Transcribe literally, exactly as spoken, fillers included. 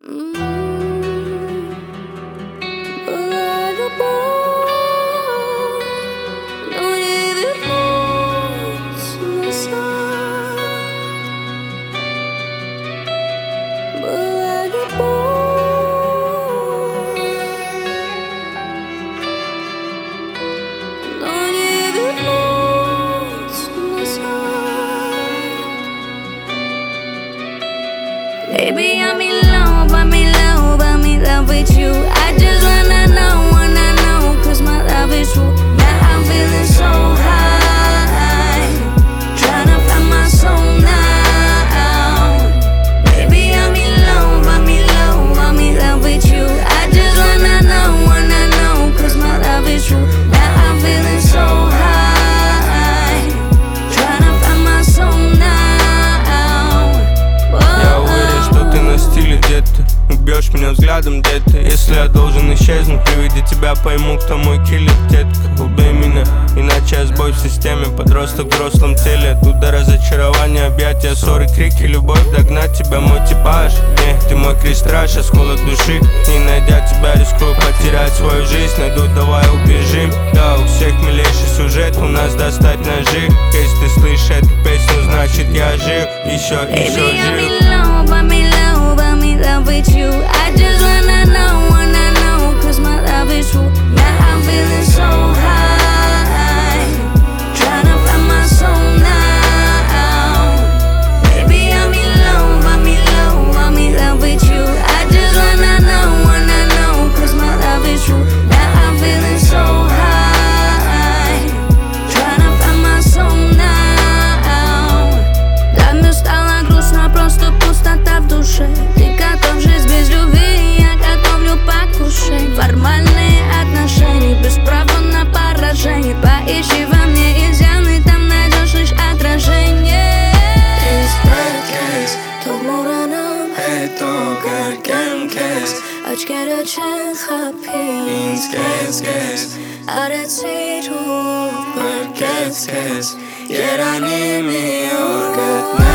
Mm, Была любовь, но не вернуть назад. Была любовь, но не вернуть назад. Baby, I'm in love, I'm in love, I'm in love with you. I just wanna know, wanna know, cause my love is true. Now I'm feeling so high, tryna find my soul now. Baby, I'm in love, I'm in love, I'm in love with you. I just wanna know, wanna know, cause my love is true. Now I'm feeling so high, tryna find my soul now. Я уверен, что ты на стиле, где-то убьешь меня взглядом, детка. Если я должен исчезнуть, при виде тебя пойму, кто мой киллер, детка. Убей меня, иначе я сбой в системе. Подросток в взрослом теле, тут до разочарования, объятия, ссоры, крики, любовь. Догнать тебя мой типаж, не, ты мой крестраж, осколок души. Не найдя тебя, рискую потерять свою жизнь. Найду, давай убежим. Да, у всех милейший сюжет, у нас достать ножи. Если ты слышишь эту песню, значит я жив, еще, еще Baby, I'm жив. in love, I'm in love, I'm in love with you. I just wanna know, wanna know, cause my love is true. Now I'm feeling so high, tryna find my soul now. Baby, I'm in love, I'm in love, I'm in love with you. I just wanna know, wanna know, cause my love is true. Now I'm feeling so high, tryna find my soul now. Для меня стало грустно, просто пустота в душе. Ты готов жить без любви, я готовлю покушать. Формальные отношения, без права на поражение. Поищи во мне изъяны, там найдешь лишь отражение. Из herkes to'g'rilanib hayotga kez Ochga-ro'char happies kez kez Aratsi ruh bir kez kez Yeranimi o'rgatma